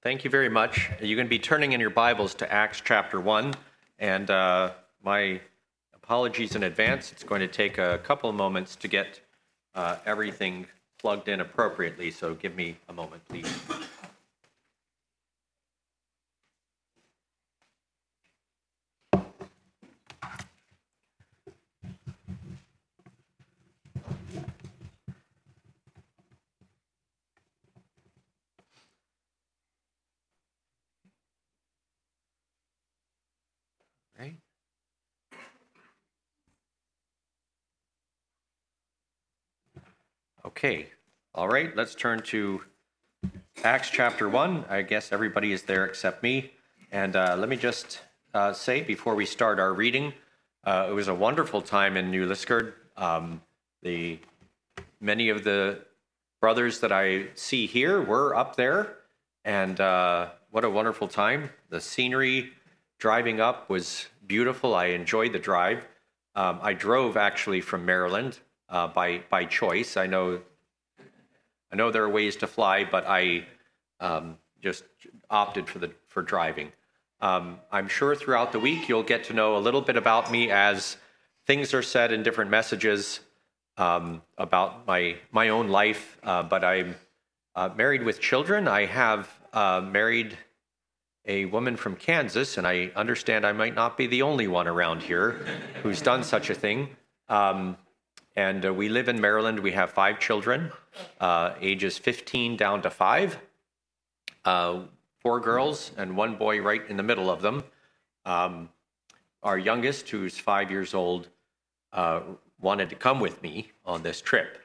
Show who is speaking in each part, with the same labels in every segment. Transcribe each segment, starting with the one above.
Speaker 1: Thank you very much. You're going to be turning in your Bibles to Acts chapter 1, and my apologies in advance. It's going to take a couple of moments to get everything plugged in appropriately, so give me a moment, please. Right. Okay. All right. Let's turn to Acts chapter 1. I guess everybody is there except me. And let me just say before we start our reading, it was a wonderful time in New Liskeard. Many of the brothers that I see here were up there, and what a wonderful time. The scenery driving up was beautiful. I enjoyed the drive. I drove actually from Maryland by choice. I know there are ways to fly, but I just opted for driving. I'm sure throughout the week you'll get to know a little bit about me as things are said in different messages about my own life. But I'm married with children. I have married a woman from Kansas, and I understand I might not be the only one around here who's done such a thing. And we live in Maryland. We have 5 children, ages 15 down to 5, 4 girls and 1 boy right in the middle of them. Our youngest, who's 5 years old, wanted to come with me on this trip.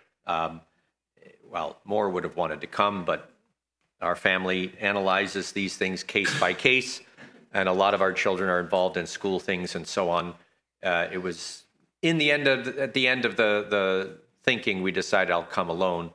Speaker 1: More would have wanted to come, but our family analyzes these things case by case, and a lot of our children are involved in school things and so on. It was at the end of the thinking, we decided I'll come alone.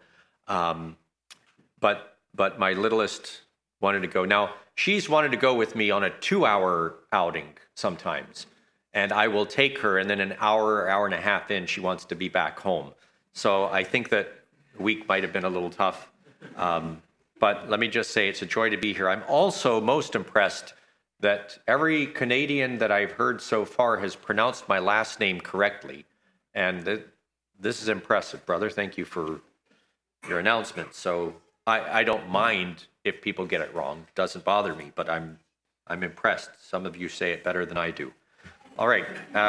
Speaker 1: But my littlest wanted to go. Now, she's wanted to go with me on a 2-hour outing sometimes, and I will take her, and then an hour and a half in, she wants to be back home. So I think that the week might have been a little tough. But let me just say it's a joy to be here. I'm also most impressed that every Canadian that I've heard so far has pronounced my last name correctly. And this is impressive, brother. Thank you for your announcement. So I don't mind if people get it wrong. It doesn't bother me, but I'm impressed. Some of you say it better than I do. All right.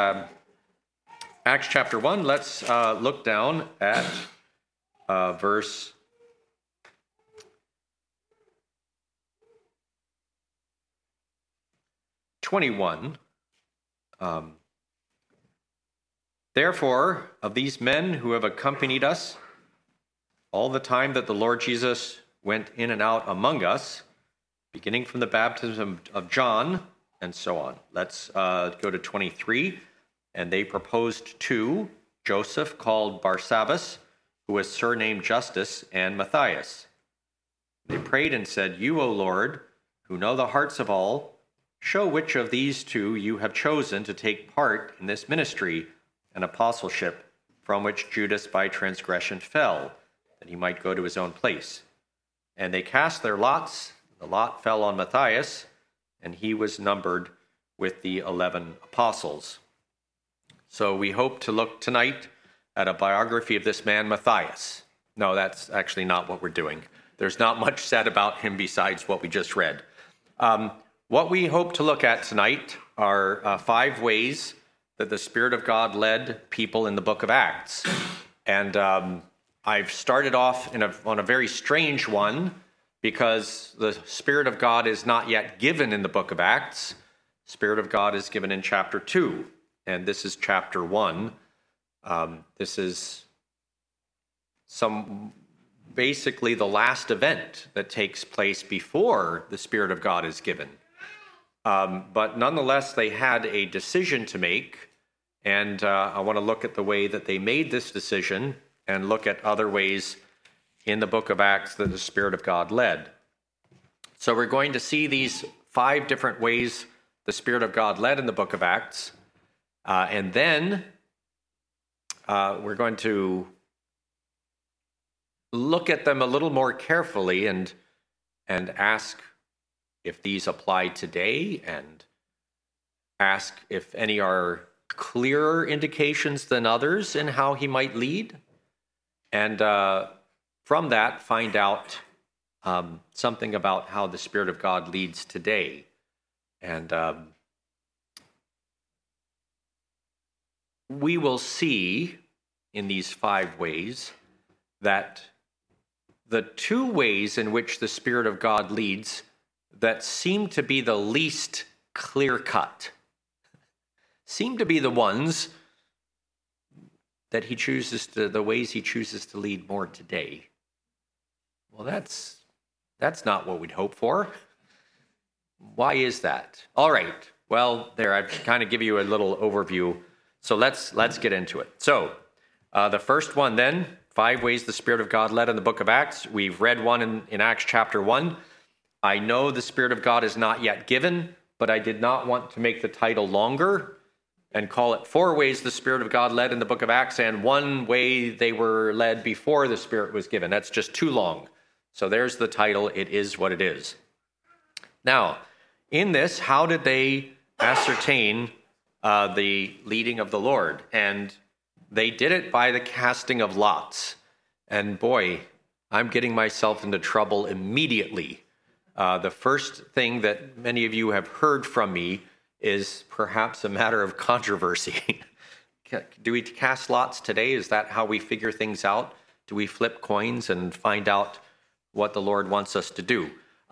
Speaker 1: Acts chapter 1, let's look down at verse 21. Therefore, of these men who have accompanied us all the time that the Lord Jesus went in and out among us, beginning from the baptism of John and so on. Let's go to 23. And they proposed 2, Joseph called Barsabbas, who was surnamed Justus, and Matthias. They prayed and said, "You, O Lord, who know the hearts of all, show which of these 2 you have chosen to take part in this ministry and apostleship from which Judas by transgression fell, that he might go to his own place." And they cast their lots. The lot fell on Matthias, and he was numbered with the 11 apostles. So we hope to look tonight at a biography of this man, Matthias. No, that's actually not what we're doing. There's not much said about him besides what we just read. What we hope to look at tonight are 5 ways that the Spirit of God led people in the book of Acts. And I've started off on a very strange one because the Spirit of God is not yet given in the book of Acts. The Spirit of God is given in chapter 2, and this is chapter 1. This is basically the last event that takes place before the Spirit of God is given. But nonetheless, they had a decision to make, and I want to look at the way that they made this decision and look at other ways in the book of Acts that the Spirit of God led. So we're going to see these 5 different ways the Spirit of God led in the book of Acts, and then we're going to look at them a little more carefully and ask if these apply today and ask if any are clearer indications than others in how he might lead. And from that, find out something about how the Spirit of God leads today. And we will see in these 5 ways that the 2 ways in which the Spirit of God leads that seem to be the least clear-cut seem to be the ones that he chooses to, the ways he chooses to lead more today. Well, that's not what we'd hope for. Why is that? All right. Well, there, I've kind of give you a little overview. So let's get into it. So the first one then, 5 ways the Spirit of God led in the book of Acts. We've read one in Acts chapter 1. I know the Spirit of God is not yet given, but I did not want to make the title longer and call it 4 ways the Spirit of God led in the book of Acts and 1 way they were led before the Spirit was given. That's just too long. So there's the title. It is what it is. Now, in this, how did they ascertain the leading of the Lord? And they did it by the casting of lots. And boy, I'm getting myself into trouble immediately. The first thing that many of you have heard from me is perhaps a matter of controversy. Do we cast lots today? Is that how we figure things out? Do we flip coins and find out what the Lord wants us to do?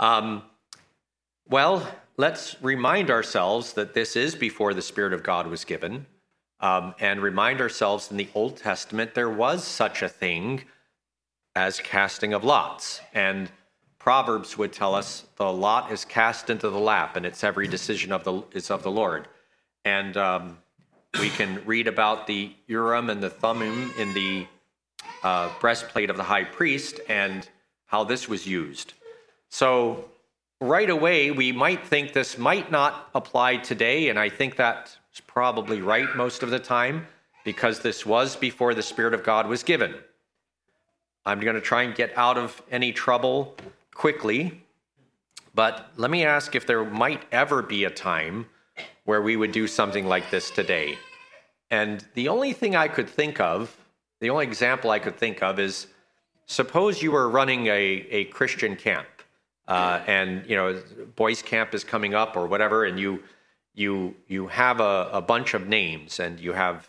Speaker 1: Well, let's remind ourselves that this is before the Spirit of God was given, and remind ourselves in the Old Testament there was such a thing as casting of lots. And Proverbs would tell us the lot is cast into the lap, and it's every decision is of the Lord. And we can read about the Urim and the Thummim in the breastplate of the high priest and how this was used. So right away, we might think this might not apply today, and I think that's probably right most of the time, because this was before the Spirit of God was given. I'm going to try and get out of any trouble quickly, but let me ask if there might ever be a time where we would do something like this today. And the only thing I could think of, the only example I could think of is, suppose you were running a Christian camp, and boys camp is coming up or whatever, and you have a bunch of names, and you have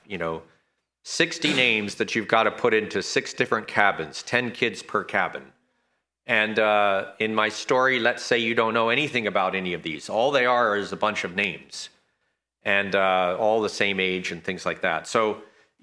Speaker 1: 60 names that you've got to put into 6 different cabins, 10 kids per cabin. And in my story, let's say you don't know anything about any of these. All they are is a bunch of names, and all the same age and things like that. So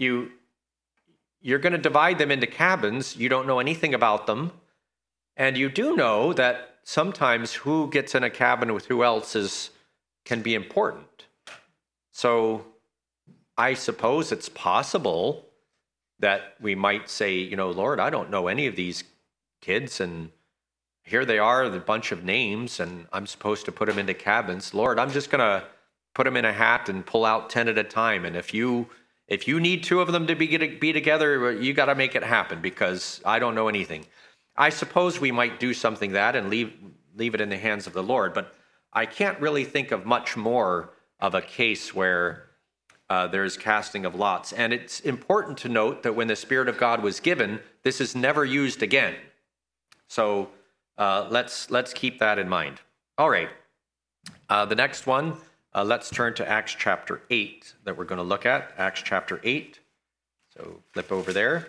Speaker 1: you're going to divide them into cabins. You don't know anything about them. And you do know that sometimes who gets in a cabin with who else can be important. So I suppose it's possible that we might say, Lord, I don't know any of these kids, and here they are, the bunch of names, and I'm supposed to put them into cabins. Lord, I'm just going to put them in a hat and pull out 10 at a time. And if you need 2 of them to be together, you got to make it happen, because I don't know anything. I suppose we might do something that and leave it in the hands of the Lord, but I can't really think of much more of a case where there's casting of lots. And it's important to note that when the Spirit of God was given, this is never used again. So let's keep that in mind. All right. The next one, let's turn to Acts chapter 8 that we're going to look at. Acts chapter 8. So flip over there.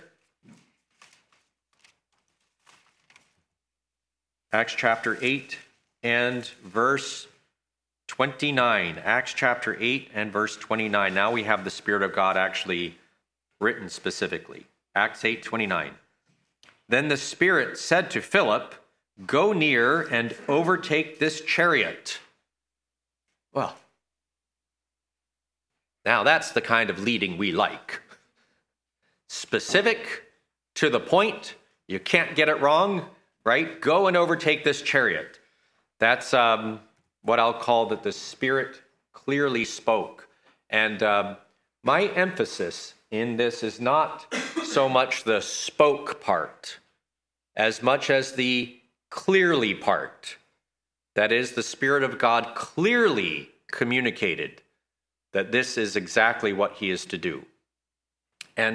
Speaker 1: Acts chapter 8 and verse 29. Acts chapter 8 and verse 29. Now we have the Spirit of God actually written specifically. Acts 8:29. Then the Spirit said to Philip, "Go near and overtake this chariot." Well, now that's the kind of leading we like. Specific, to the point, you can't get it wrong, right? Go and overtake this chariot. That's what I'll call that the Spirit clearly spoke. And my emphasis in this is not so much the spoke part as much as the clearly part. That is, the Spirit of God clearly communicated that this is exactly what he is to do. And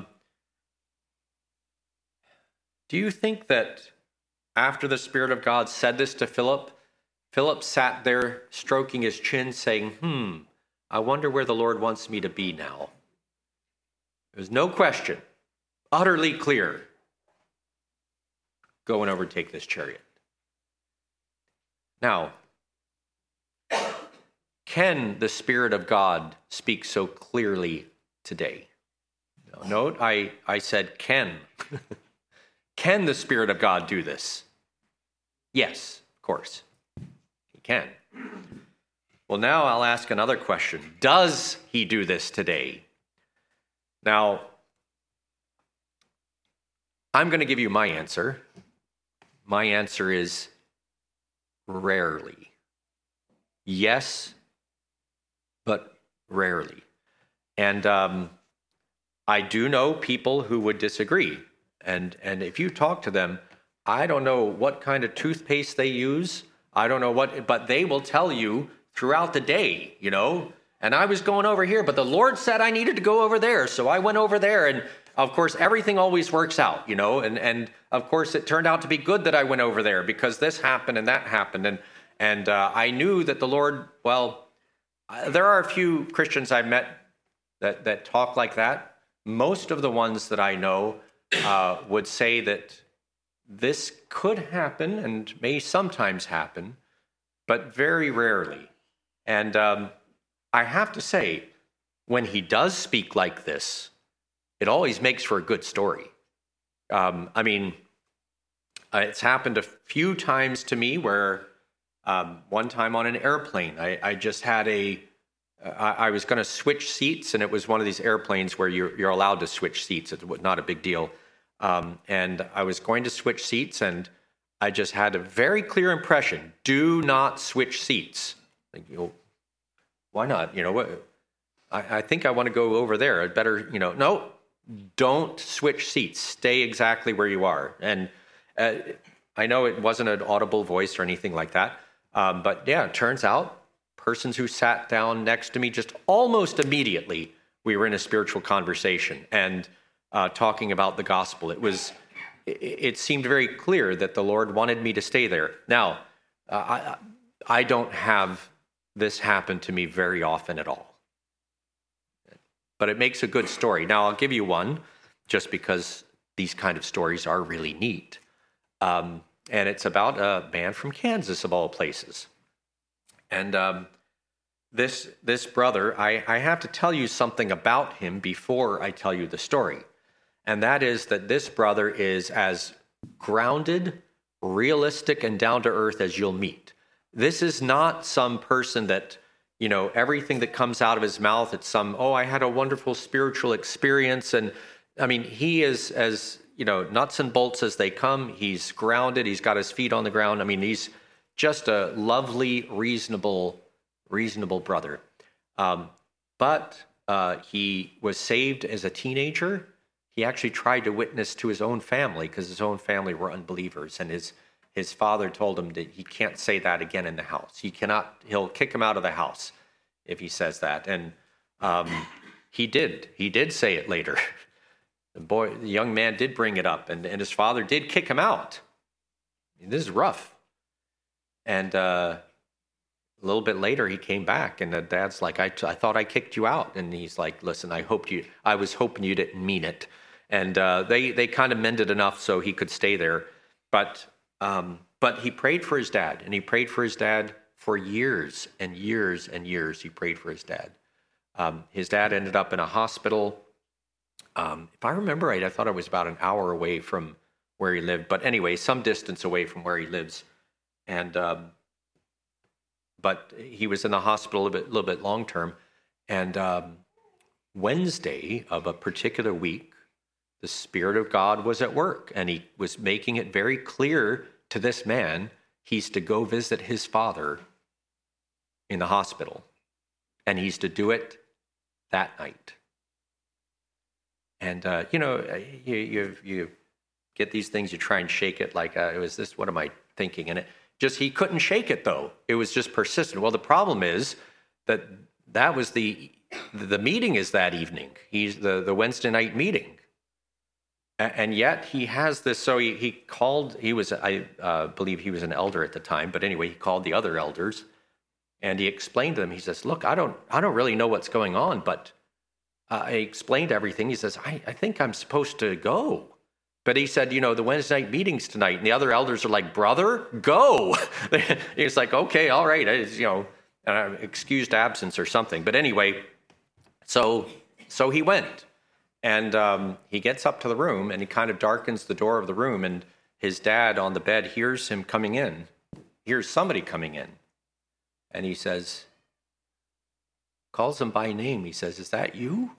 Speaker 1: do you think that after the Spirit of God said this to Philip, Philip sat there stroking his chin saying, I wonder where the Lord wants me to be now? There's no question, utterly clear. Go and overtake this chariot. Now, can the Spirit of God speak so clearly today? Note, I said can. Can the Spirit of God do this? Yes, of course. He can. Well, now I'll ask another question. Does he do this today? Now, I'm going to give you my answer. My answer is rarely. Yes, but rarely. And I do know people who would disagree. And if you talk to them, I don't know what kind of toothpaste they use. I don't know what, but they will tell you throughout the day, and I was going over here, but the Lord said I needed to go over there. So I went over there. And of course, everything always works out, and of course it turned out to be good that I went over there because this happened and that happened. And I knew that the Lord, there are a few Christians I've met that talk like that. Most of the ones that I know would say that this could happen and may sometimes happen, but very rarely. And I have to say, when he does speak like this, it always makes for a good story. It's happened a few times to me where one time on an airplane, I just had I was going to switch seats, and it was one of these airplanes where you're allowed to switch seats. It's not a big deal. And I was going to switch seats, and I just had a very clear impression: do not switch seats. Why not? I think I want to go over there. I'd better, no, don't switch seats. Stay exactly where you are. And I know it wasn't an audible voice or anything like that. But yeah, it turns out persons who sat down next to me just almost immediately, we were in a spiritual conversation and talking about the gospel. It seemed very clear that the Lord wanted me to stay there. Now, I don't have this happen to me very often at all. But it makes a good story. Now, I'll give you one just because these kind of stories are really neat. And it's about a man from Kansas, of all places. And this brother, I have to tell you something about him before I tell you the story. And that is that this brother is as grounded, realistic, and down to earth as you'll meet. This is not some person that, everything that comes out of his mouth, it's I had a wonderful spiritual experience. And he is as, nuts and bolts as they come. He's grounded. He's got his feet on the ground. He's just a lovely, reasonable brother. But he was saved as a teenager. He actually tried to witness to his own family because his own family were unbelievers. And his father told him that he can't say that again in the house. He'll kick him out of the house if he says that. And he did say it later. The young man did bring it up, and his father did kick him out. This is rough. And a little bit later, he came back, and the dad's like, I thought I kicked you out. And he's like, listen, I was hoping you didn't mean it. And they kind of mended enough so he could stay there. But he prayed for his dad, and he prayed for his dad for years and years and years. He prayed for his dad. His dad ended up in a hospital. If I remember right, I thought it was about an hour away from where he lived. But anyway, some distance away from where he lives. And but he was in the hospital a little bit long term. And Wednesday of a particular week, the Spirit of God was at work, and he was making it very clear to this man he's to go visit his father in the hospital, and he's to do it that night. And you get these things, you try and shake it like, what am I thinking? And it Just he couldn't shake it, though. It was just persistent. Well, the problem is that was the meeting is that evening. He's the Wednesday night meeting. And yet he has this, so he called, I believe he was an elder at the time, but anyway, he called the other elders and he explained to them, he says, look, I don't really know what's going on, but I explained everything. He says, I think I'm supposed to go. But he said, the Wednesday night meeting's tonight, and the other elders are like, brother, go. He's like, okay, all right, excused absence or something. But anyway, so he went. And he gets up to the room, and he kind of darkens the door of the room, and his dad on the bed hears him coming in, hears somebody coming in. And he says, calls him by name. He says, is that you?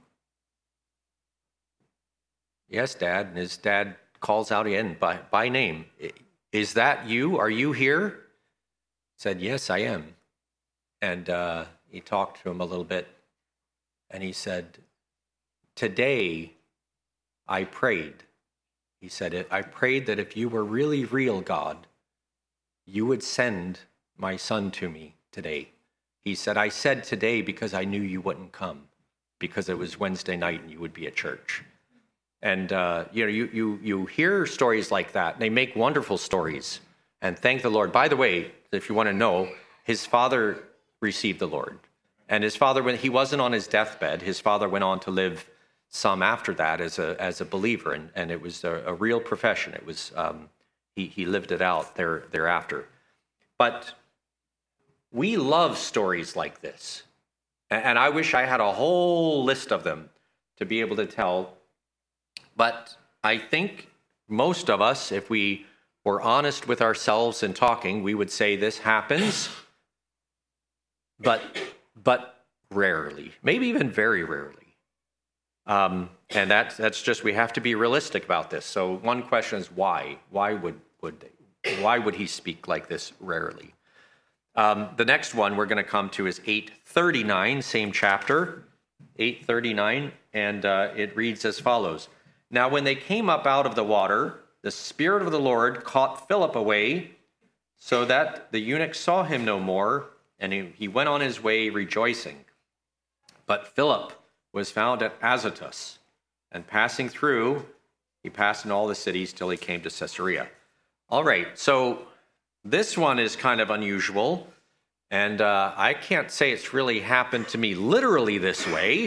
Speaker 1: Yes, Dad. And his dad calls out again by name. Is that you? Are you here? He said, yes, I am. And he talked to him a little bit, and he said, today I prayed. He said, I prayed that if you were really real, God, you would send my son to me today. He said, I said today because I knew you wouldn't come, because it was Wednesday night and you would be at church. And you hear stories like that, and they make wonderful stories. And thank the Lord. By the way, if you want to know, his father received the Lord. And his father, when he wasn't on his deathbed, his father went on to live some after that as a believer, and it was a real profession. It was he lived it out thereafter. But we love stories like this, and I wish I had a whole list of them to be able to tell. But I think most of us, if we were honest with ourselves in talking, we would say this happens, but rarely, maybe even very rarely. And that's just, we have to be realistic about this. So one question is why? Why would he speak like this rarely? The next one we're going to come to is 8:39, same chapter, 8:39, and it reads as follows. Now when they came up out of the water, the Spirit of the Lord caught Philip away, so that the eunuch saw him no more, and he went on his way rejoicing. But Philip was found at Azotus, and passing through, he passed in all the cities till he came to Caesarea. All right, so this one is kind of unusual, and I can't say it's really happened to me literally this way.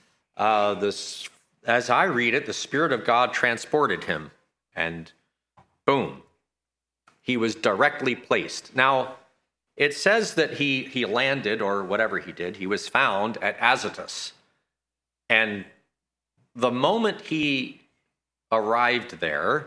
Speaker 1: As I read it, the Spirit of God transported him, and boom, he was directly placed. Now, it says that he landed, or whatever he did, he was found at Azotus. And the moment he arrived there,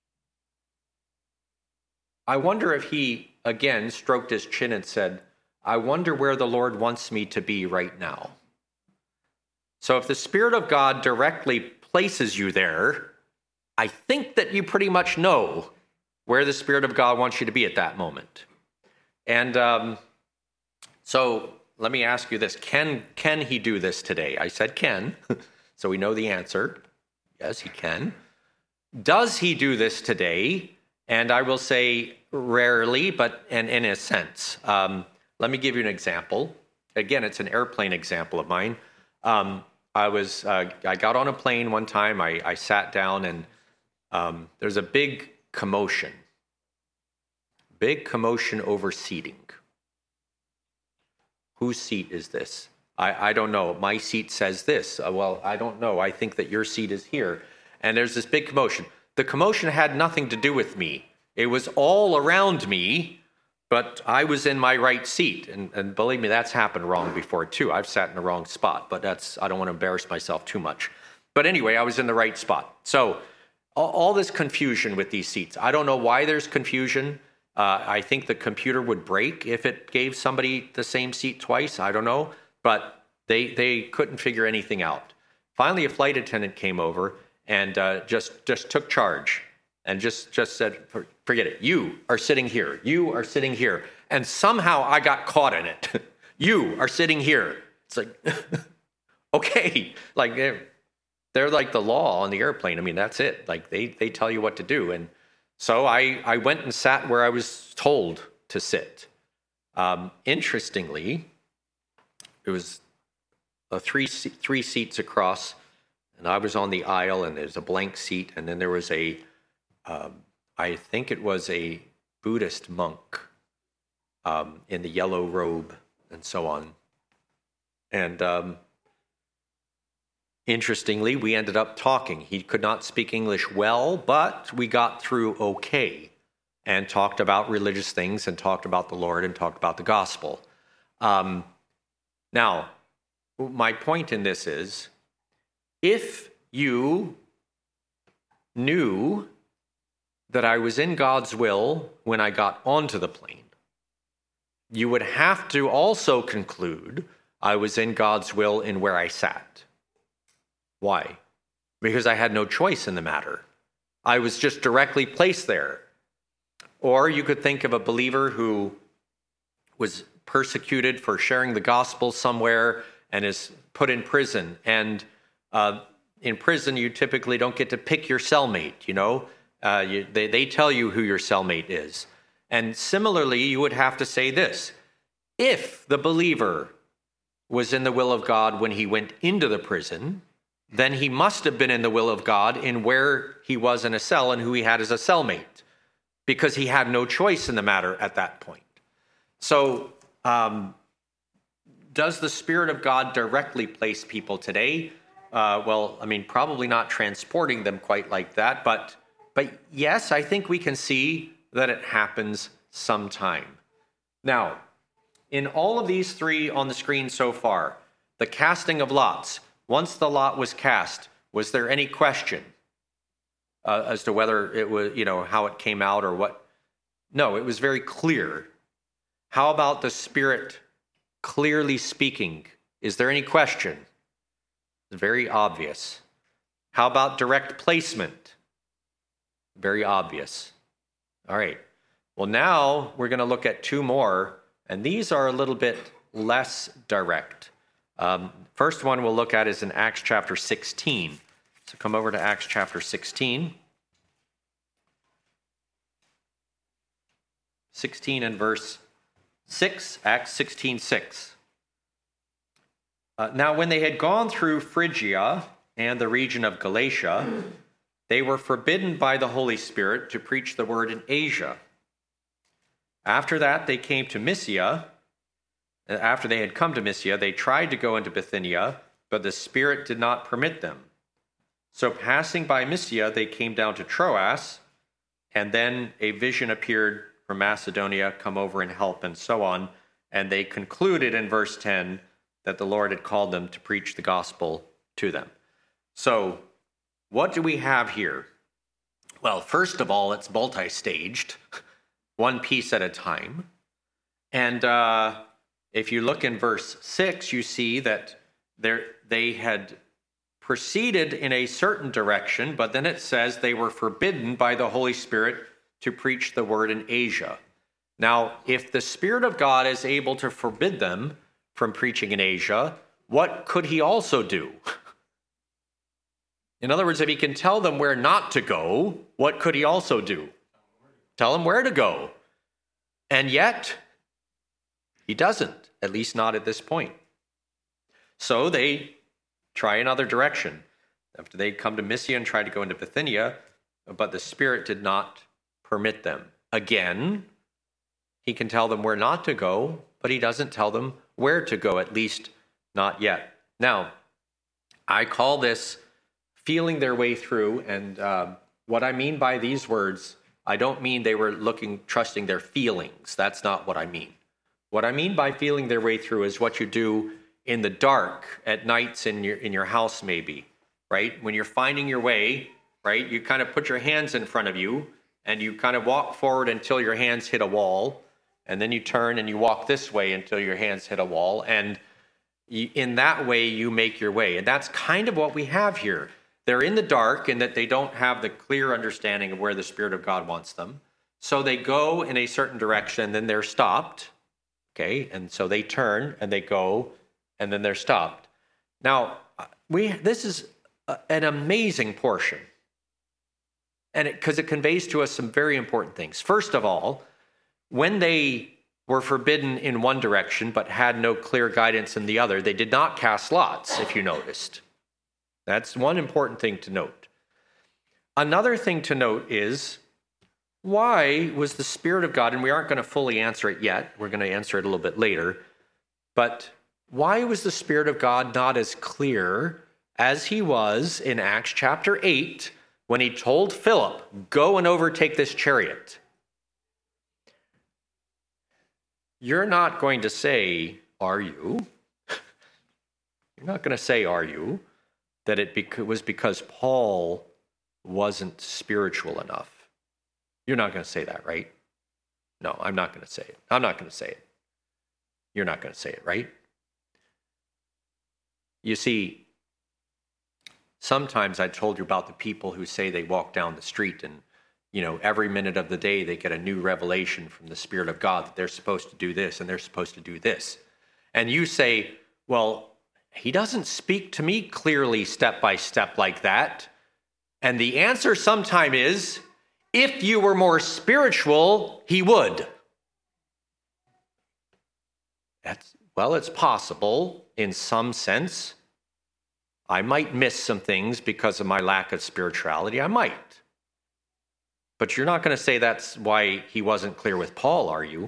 Speaker 1: I wonder if he, again, stroked his chin and said, I wonder where the Lord wants me to be right now. So if the Spirit of God directly places you there, I think that you pretty much know where the Spirit of God wants you to be at that moment. And so let me ask you this. Can he do this today? I said can, so we know the answer. Yes, he can. Does he do this today? And I will say rarely, but in a sense. Let me give you an example. Again, it's an airplane example of mine. I got on a plane one time. I sat down, and there's a big commotion over seating. Whose seat is this? I don't know. My seat says this. Well, I don't know. I think that your seat is here. And there's this big commotion. The commotion had nothing to do with me. It was all around me, but I was in my right seat. And believe me, that's happened wrong before too. I've sat in the wrong spot, but I don't want to embarrass myself too much. But anyway, I was in the right spot. So all this confusion with these seats. I don't know why there's confusion. I think the computer would break if it gave somebody the same seat twice. I don't know. But they couldn't figure anything out. Finally, a flight attendant came over and just took charge and just said, forget it. You are sitting here. You are sitting here. And somehow I got caught in it. You are sitting here. It's like, okay. Like they're like the law on the airplane. I mean, that's it. Like they tell you what to do. And so I went and sat where I was told to sit. Interestingly, it was three seats across, and I was on the aisle, and there's a blank seat, and then there was I think it was a Buddhist monk in the yellow robe and so on. And interestingly, we ended up talking. He could not speak English well, but we got through okay and talked about religious things and talked about the Lord and talked about the gospel. Now, my point in this is, if you knew that I was in God's will when I got onto the plane, you would have to also conclude I was in God's will in where I sat. Why? Because I had no choice in the matter. I was just directly placed there. Or you could think of a believer who was persecuted for sharing the gospel somewhere and is put in prison. And in prison, you typically don't get to pick your cellmate, you know. They tell you who your cellmate is. And similarly, you would have to say this. If the believer was in the will of God when he went into the prison, then he must have been in the will of God in where he was in a cell and who he had as a cellmate, because he had no choice in the matter at that point. So, does the Spirit of God directly place people today? Well, I mean, probably not transporting them quite like that, but yes, I think we can see that it happens sometime. Now, in all of these three on the screen so far, the casting of lots, once the lot was cast, was there any question as to whether it was, you know, how it came out or what? No, it was very clear. How about the Spirit clearly speaking? Is there any question? It's very obvious. How about direct placement? Very obvious. All right. Well, now we're going to look at two more, and these are a little bit less direct. First one we'll look at is in Acts chapter 16. So come over to Acts chapter 16. 16 and verse 6, Acts 16:6. Now when they had gone through Phrygia and the region of Galatia, they were forbidden by the Holy Spirit to preach the word in Asia. After that, they came to Mysia. After they had come to Mysia, they tried to go into Bithynia, but the Spirit did not permit them. So passing by Mysia, they came down to Troas, and then a vision appeared from Macedonia, come over and help, and so on. And they concluded in verse 10 that the Lord had called them to preach the gospel to them. So what do we have here? Well, first of all, it's multi-staged, one piece at a time. And if you look in verse 6, you see that they had proceeded in a certain direction, but then it says they were forbidden by the Holy Spirit to preach the word in Asia. Now, if the Spirit of God is able to forbid them from preaching in Asia, what could he also do? In other words, if he can tell them where not to go, what could he also do? Tell them where to go. And yet, he doesn't, at least not at this point. So they try another direction. After they come to Mysia and try to go into Bithynia, but the Spirit did not permit them. Again, he can tell them where not to go, but he doesn't tell them where to go, at least not yet. Now, I call this feeling their way through, and what I mean by these words, I don't mean they were trusting their feelings. That's not what I mean. What I mean by feeling their way through is what you do in the dark at nights in your house, maybe, right? When you're finding your way, right? You kind of put your hands in front of you and you kind of walk forward until your hands hit a wall, and then you turn and you walk this way until your hands hit a wall, and in that way you make your way. And that's kind of what we have here. They're in the dark in that they don't have the clear understanding of where the Spirit of God wants them. So they go in a certain direction, then they're stopped. Okay, and so they turn and they go, and then they're stopped. Now, this is an amazing portion, and because it conveys to us some very important things. First of all, when they were forbidden in one direction but had no clear guidance in the other, they did not cast lots, if you noticed. That's one important thing to note. Another thing to note is, why was the Spirit of God, and we aren't going to fully answer it yet, we're going to answer it a little bit later, but why was the Spirit of God not as clear as he was in Acts chapter 8 when he told Philip, go and overtake this chariot? You're not going to say, are you? You're not going to say, are you, that it was because Paul wasn't spiritual enough. You're not going to say that, right? No, I'm not going to say it. I'm not going to say it. You're not going to say it, right? You see, sometimes I told you about the people who say they walk down the street and, every minute of the day they get a new revelation from the Spirit of God that they're supposed to do this and they're supposed to do this. And you say, well, he doesn't speak to me clearly step by step like that. And the answer sometime is, if you were more spiritual, he would. It's possible in some sense. I might miss some things because of my lack of spirituality. I might. But you're not going to say that's why he wasn't clear with Paul, are you?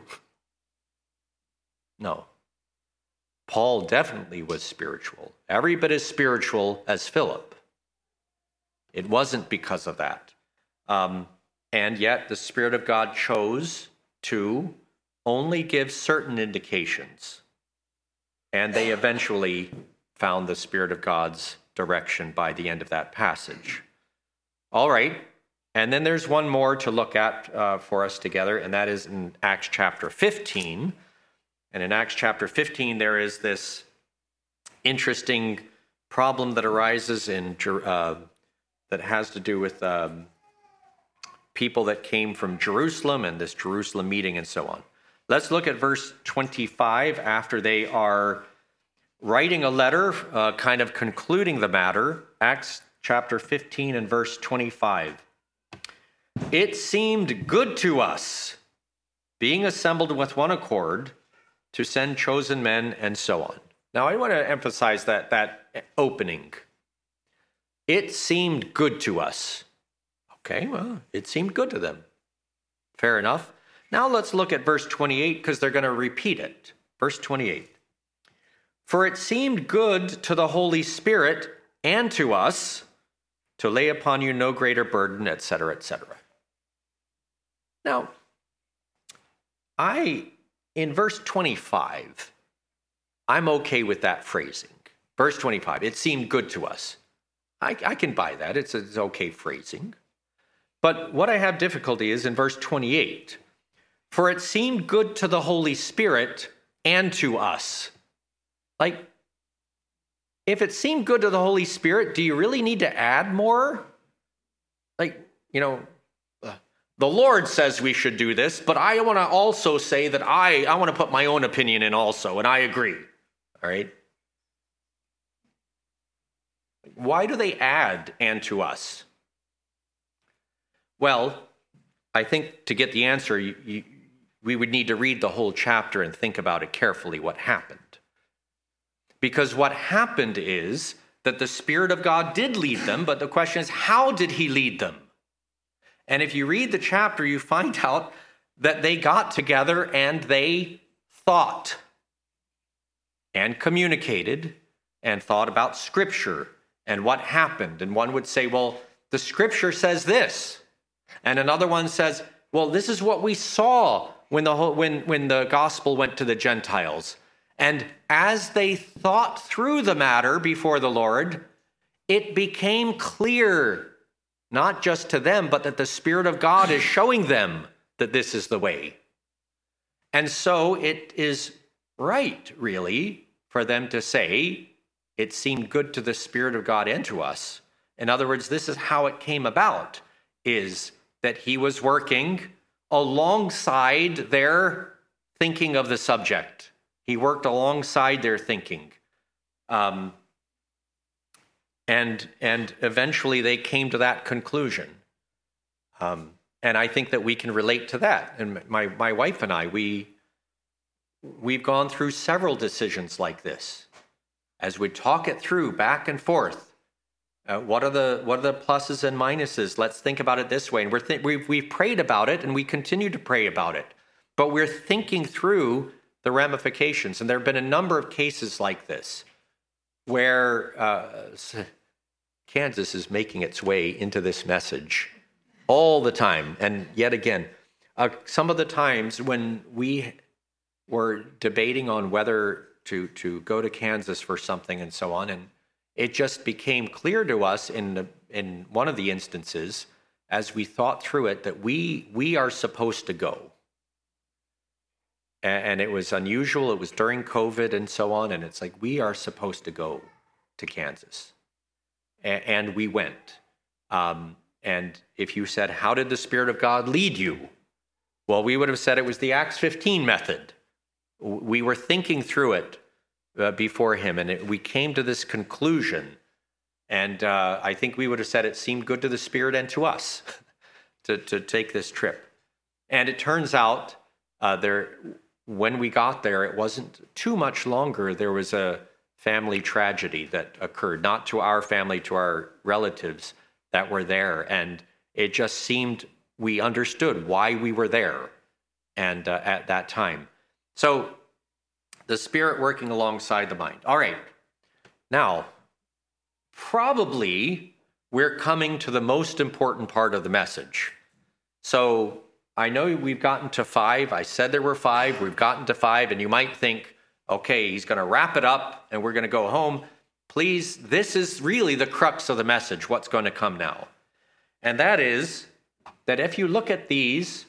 Speaker 1: No. Paul definitely was spiritual. Every bit as spiritual as Philip. It wasn't because of that. And yet the Spirit of God chose to only give certain indications. And they eventually found the Spirit of God's direction by the end of that passage. All right. And then there's one more to look at for us together, and that is in Acts chapter 15. And in Acts chapter 15, there is this interesting problem that arises that has to do with people that came from Jerusalem and this Jerusalem meeting and so on. Let's look at verse 25 after they are writing a letter, kind of concluding the matter. Acts chapter 15 and verse 25. It seemed good to us, being assembled with one accord, to send chosen men and so on. Now, I want to emphasize that opening. It seemed good to us. Okay, well, it seemed good to them. Fair enough. Now let's look at verse 28 because they're going to repeat it. Verse 28. For it seemed good to the Holy Spirit and to us to lay upon you no greater burden, etc., etc. Now, in verse 25, I'm okay with that phrasing. Verse 25, it seemed good to us. I can buy that. It's okay phrasing. But what I have difficulty is in verse 28. For it seemed good to the Holy Spirit and to us. Like, if it seemed good to the Holy Spirit, do you really need to add more? Like, the Lord says we should do this, but I want to also say that I want to put my own opinion in also, and I agree. All right? Why do they add and to us? Well, I think to get the answer, we would need to read the whole chapter and think about it carefully, what happened. Because what happened is that the Spirit of God did lead them, but the question is, how did he lead them? And if you read the chapter, you find out that they got together and they thought and communicated and thought about Scripture and what happened. And one would say, well, the Scripture says this. And another one says, well, this is what we saw when the gospel went to the Gentiles. And as they thought through the matter before the Lord, it became clear, not just to them, but that the Spirit of God is showing them that this is the way. And so it is right, really, for them to say, it seemed good to the Spirit of God and to us. In other words, this is how it came about, is that he was working alongside their thinking of the subject. He worked alongside their thinking. And eventually they came to that conclusion. And And I think that we can relate to that. And my wife and I, we've gone through several decisions like this. As we talk it through back and forth, what are the pluses and minuses? Let's think about it this way. And we've prayed about it, and we continue to pray about it. But we're thinking through the ramifications. And there have been a number of cases like this where Kansas is making its way into this message all the time. And yet again, some of the times when we were debating on whether to go to Kansas for something and so on, and it just became clear to us in one of the instances as we thought through it that we are supposed to go. And it was unusual. It was during COVID and so on. And it's like, we are supposed to go to Kansas. And we went. And if you said, how did the Spirit of God lead you? Well, we would have said it was the Acts 15 method. We were thinking through it before him, and we came to this conclusion. And I think we would have said it seemed good to the Spirit and to us to take this trip. And it turns out when we got there, it wasn't too much longer. There was a family tragedy that occurred, not to our family, to our relatives that were there. And it just seemed we understood why we were there and at that time. So the Spirit working alongside the mind. All right. Now, probably we're coming to the most important part of the message. So I know we've gotten to 5. I said there were 5. We've gotten to 5. And you might think, okay, he's going to wrap it up and we're going to go home. Please, this is really the crux of the message, what's going to come now. And that is that if you look at these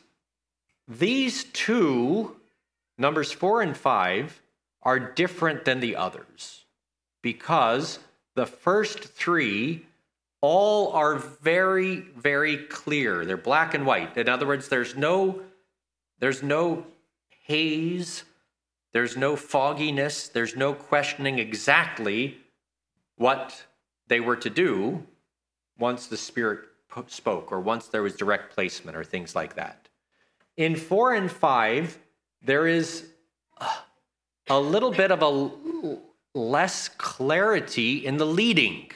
Speaker 1: 2, numbers 4 and 5, are different than the others because the first 3 all are very, very clear. They're black and white. In other words, there's no haze, there's no fogginess, there's no questioning exactly what they were to do once the Spirit spoke or once there was direct placement or things like that. In 4 and 5, there is a little bit of a less clarity in the leading.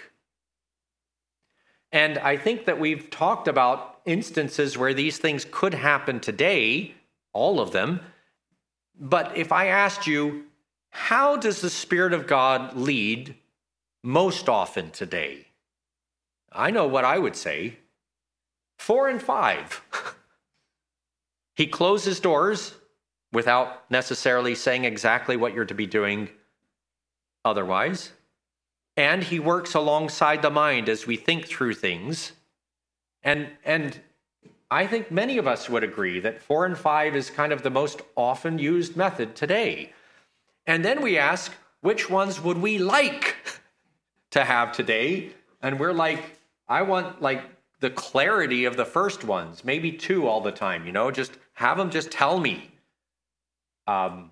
Speaker 1: And I think that we've talked about instances where these things could happen today, all of them. But if I asked you, how does the Spirit of God lead most often today? I know what I would say. 4 and 5. He closes doors without necessarily saying exactly what you're to be doing otherwise. And he works alongside the mind as we think through things. And I think many of us would agree that 4 and 5 is kind of the most often used method today. And then we ask, which ones would we like to have today? And we're like, I want like the clarity of the first ones, maybe 2 all the time, just have them just tell me. And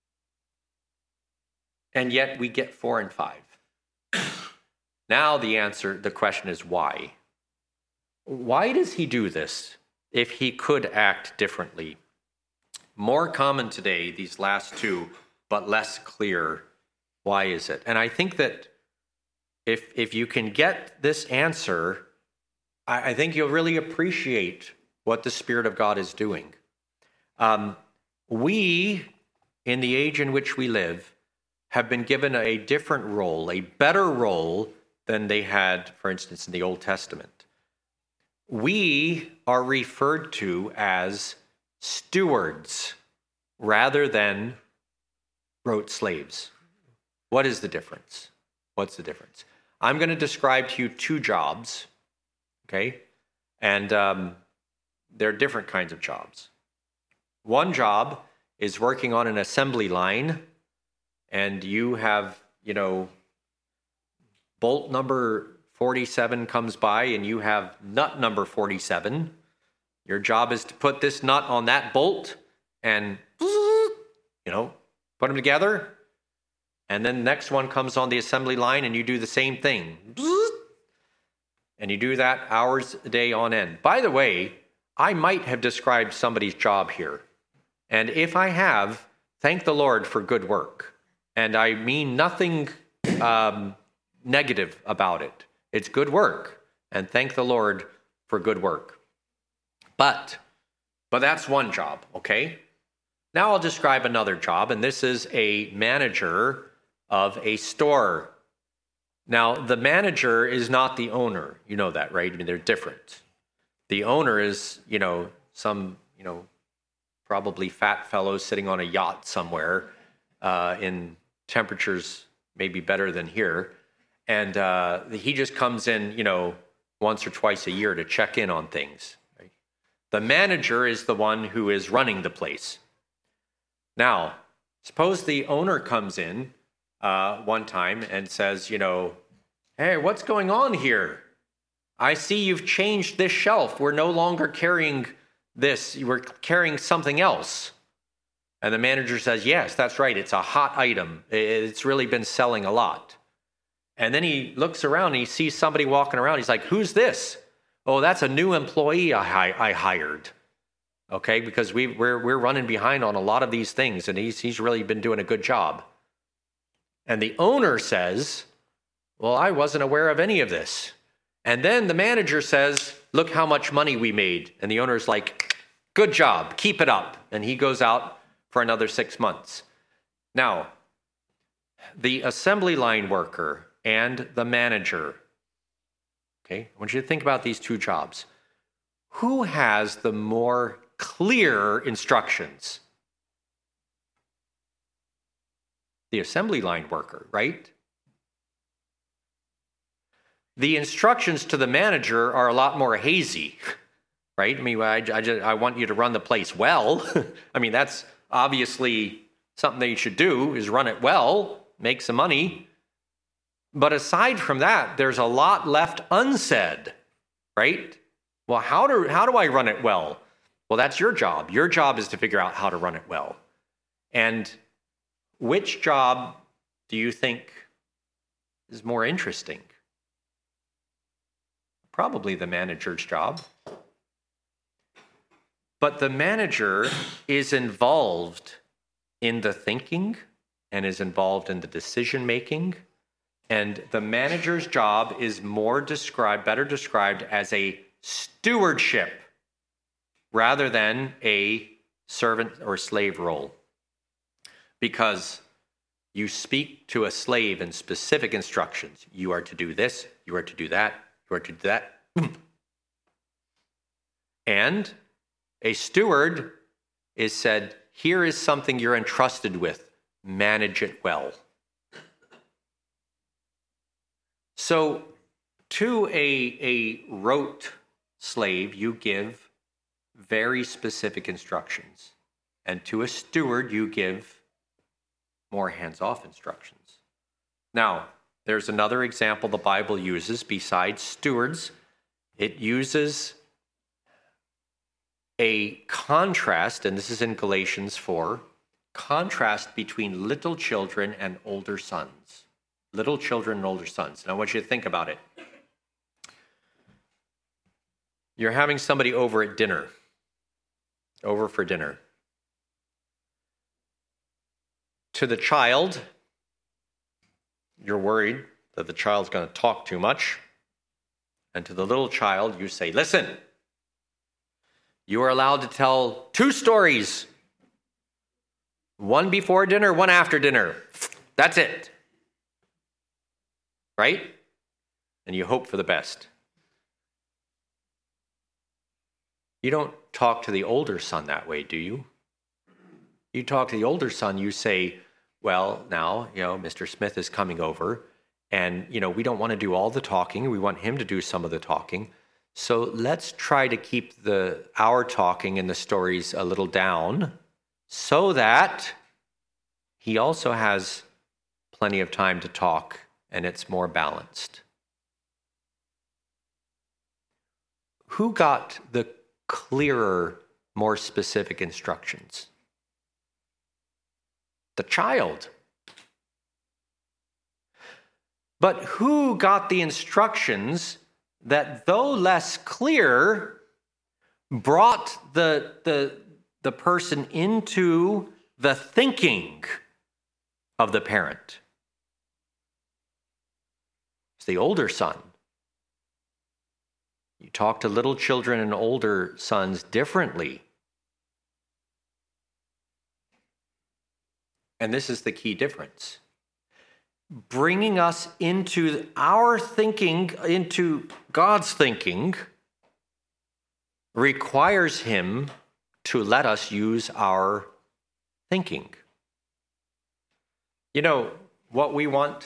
Speaker 1: yet we get 4 and 5. Now the question is why? Why does he do this if he could act differently? More common today, these last 2, but less clear. Why is it? And I think that if you can get this answer, I think you'll really appreciate what the Spirit of God is doing. We, in the age in which we live, have been given a different role, a better role than they had, for instance, in the Old Testament. We are referred to as stewards rather than rote slaves. What is the difference? What's the difference? I'm going to describe to you 2 jobs, okay? And they're different kinds of jobs. One job is working on an assembly line, and you have, bolt number 47 comes by and you have nut number 47. Your job is to put this nut on that bolt and, put them together. And then the next one comes on the assembly line and you do the same thing. And you do that hours a day on end. By the way, I might have described somebody's job here. And if I have, thank the Lord for good work. And I mean nothing negative about it. It's good work. And thank the Lord for good work. But that's one job, okay? Now I'll describe another job, and this is a manager of a store. Now, the manager is not the owner. You know that, right? I mean, they're different. The owner is, some, probably fat fellow sitting on a yacht somewhere in temperatures maybe better than here. And he just comes in, once or twice a year to check in on things. Right? The manager is the one who is running the place. Now, suppose the owner comes in one time and says, hey, what's going on here? I see you've changed this shelf. We're no longer carrying this. We're carrying something else. And the manager says, yes, that's right. It's a hot item. It's really been selling a lot. And then he looks around and he sees somebody walking around. He's like, who's this? Oh, that's a new employee I hired. Okay, because we're running behind on a lot of these things, and he's really been doing a good job. And the owner says, well, I wasn't aware of any of this. And then the manager says, look how much money we made. And the owner's like, good job, keep it up. And he goes out for another 6 months. Now, the assembly line worker and the manager, okay, I want you to think about these two jobs. Who has the more clear instructions? The assembly line worker, right? The instructions to the manager are a lot more hazy, right? I mean, I want you to run the place well. I mean, that's obviously something that you should do, is run it well, make some money. But aside from that, there's a lot left unsaid, right? Well, how do I run it well? Well, that's your job. Your job is to figure out how to run it well. And which job do you think is more interesting? Probably the manager's job. But the manager is involved in the thinking and is involved in the decision making. And the manager's job is better described as a stewardship rather than a servant or slave role. Because you speak to a slave in specific instructions. You are to do this, you are to do that, you are to do that. And a steward is said, here is something you're entrusted with. Manage it well. So to a rote slave, you give very specific instructions. And to a steward, you give more hands-off instructions. Now, there's another example the Bible uses besides stewards. It uses a contrast, and this is in Galatians 4, contrast between little children and older sons. Little children and older sons. Now I want you to think about it. You're having somebody over for dinner. To the child, you're worried that the child's going to talk too much. And to the little child, you say, listen, you are allowed to tell 2 stories. One before dinner, one after dinner. That's it. Right? And you hope for the best. You don't talk to the older son that way, do you? You talk to the older son, you say, well, now, Mr. Smith is coming over, and, we don't want to do all the talking. We want him to do some of the talking. So let's try to keep our talking and the stories a little down so that he also has plenty of time to talk and it's more balanced. Who got the clearer, more specific instructions? The child. But who got the instructions that, though less clear, brought the person into the thinking of the parent. It's the older son. You talk to little children and older sons differently. And this is the key difference. Bringing us into our thinking, into God's thinking, requires him to let us use our thinking. You know what we want?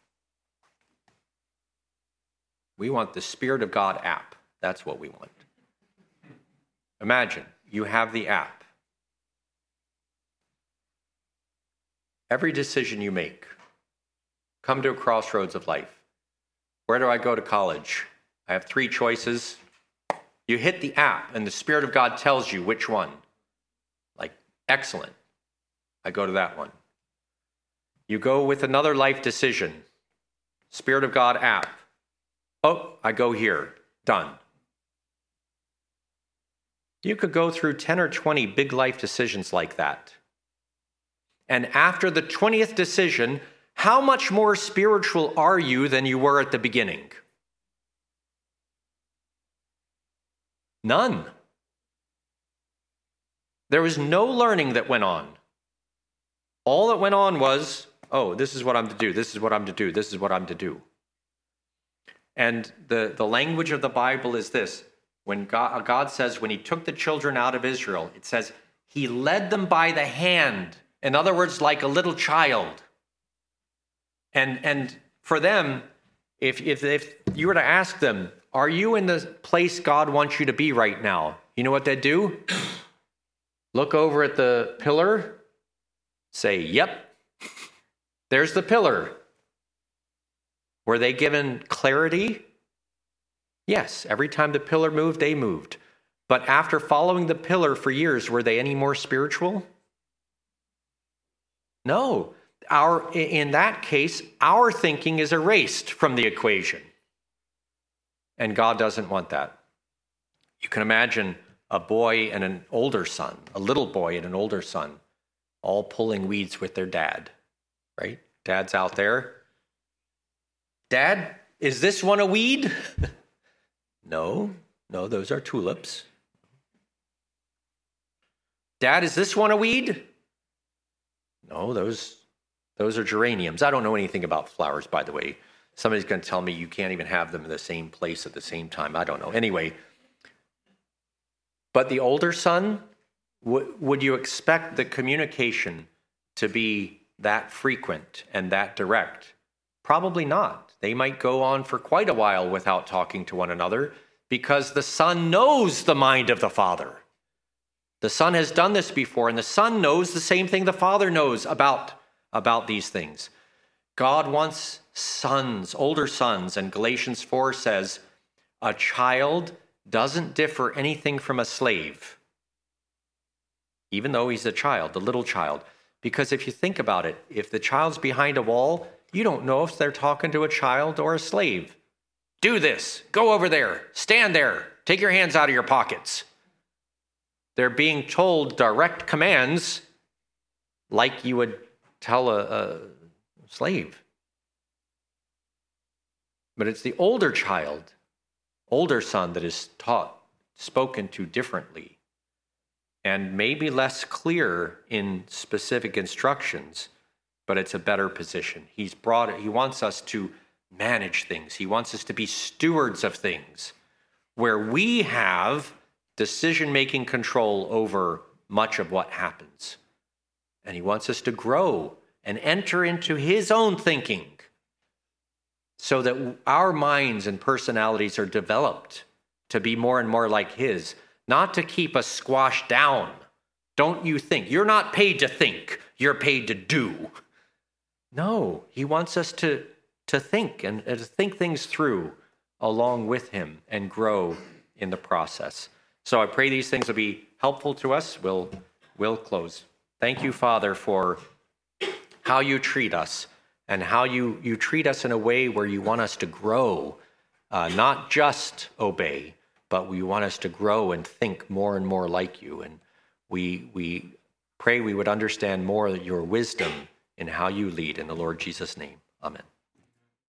Speaker 1: We want the Spirit of God app. That's what we want. Imagine you have the app. Every decision you make, come to a crossroads of life. Where do I go to college? I have 3 choices. You hit the app and the Spirit of God tells you which one. Like, excellent. I go to that one. You go with another life decision. Spirit of God app. Oh, I go here. Done. You could go through 10 or 20 big life decisions like that. And after the 20th decision, how much more spiritual are you than you were at the beginning? None. There was no learning that went on. All that went on was, oh, this is what I'm to do, this is what I'm to do, this is what I'm to do. And the language of the Bible is this. When God says, when he took the children out of Israel, it says, he led them by the hand. In other words, like a little child. And for them, if you were to ask them, are you in the place God wants you to be right now? You know what they'd do? Look over at the pillar, say, yep, there's the pillar. Were they given clarity? Yes, every time the pillar moved, they moved. But after following the pillar for years, were they any more spiritual? No. In that case, our thinking is erased from the equation. And God doesn't want that. You can imagine a boy and an older son, a little boy and an older son, all pulling weeds with their dad, right? Dad's out there. Dad, is this one a weed? No, those are tulips. Dad, is this one a weed? No, those are geraniums. I don't know anything about flowers, by the way. Somebody's going to tell me you can't even have them in the same place at the same time. I don't know. Anyway, but the older son, would you expect the communication to be that frequent and that direct? Probably not. They might go on for quite a while without talking to one another because the son knows the mind of the father. The son has done this before, and the son knows the same thing the father knows about these things. God wants sons, older sons, and Galatians 4 says, a child doesn't differ anything from a slave, even though he's a child, the little child. Because if you think about it, if the child's behind a wall, you don't know if they're talking to a child or a slave. Do this, go over there, stand there, take your hands out of your pockets. They're being told direct commands like you would tell a slave. But it's the older child, older son that is taught, spoken to differently, and maybe less clear in specific instructions, but it's a better position. He wants us to manage things. He wants us to be stewards of things where we have decision-making control over much of what happens. And he wants us to grow and enter into his own thinking so that our minds and personalities are developed to be more and more like his, not to keep us squashed down. Don't you think? You're not paid to think. You're paid to do. No, he wants us to think and to think things through along with him and grow in the process. So I pray these things will be helpful to us. We'll close. Thank you, Father, for how you treat us and how you treat us in a way where you want us to grow, not just obey, but we want us to grow and think more and more like you. And we pray we would understand more your wisdom in how you lead, in the Lord Jesus' name. Amen.